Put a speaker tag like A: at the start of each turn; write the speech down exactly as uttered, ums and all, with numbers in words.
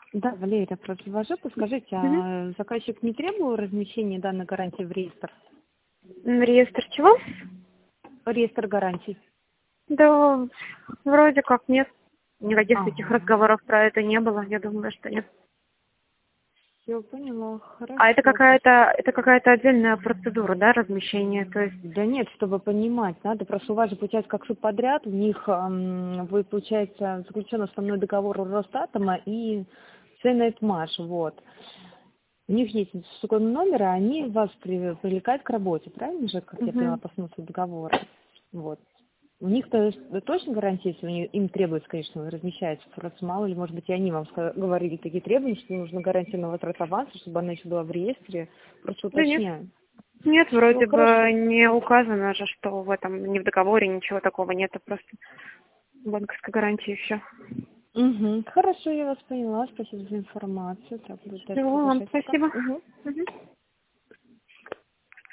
A: Да, Валерия, предложу. Подскажите,
B: Мгм.
A: а заказчик не требовал размещения данной гарантии в реестр?
B: М, Реестр чего?
A: Реестр гарантий.
B: Да, вроде как нет. Никаких таких
A: Ага,
B: разговоров про это не было. Я думаю, что нет.
A: все поняла,
B: А это
A: хорошо.
B: какая-то, это какая-то отдельная процедура, да, размещения, то есть.
A: Да нет, чтобы понимать, надо, просто у вас же получается как субподряд, у них ам, вы, получается, заключен основной договор у Росатома и Ценэтмаш, вот. У них есть такой номер, и они вас при- привлекают к работе, правильно же, как я поняла,
B: Мгм.
A: по смыслу договора? Вот. У них-то точно гарантия, если у них- им требуется, конечно, размещается, просто мало ли, может быть, и они вам ска- говорили такие требования, что нужно гарантия на возврат аванса, чтобы она еще была в реестре, просто
B: Да нет.
A: уточняю.
B: Нет,
A: Все
B: вроде бы
A: хорошо.
B: не указано же, что в этом, ни в договоре ничего такого нет, а просто банковская гарантия и все.
A: Угу. Хорошо, я вас поняла. Спасибо за информацию. Так, буду дальше
B: Всего вам
A: продолжать. Пока.
B: спасибо.
A: Угу.
B: Мгм.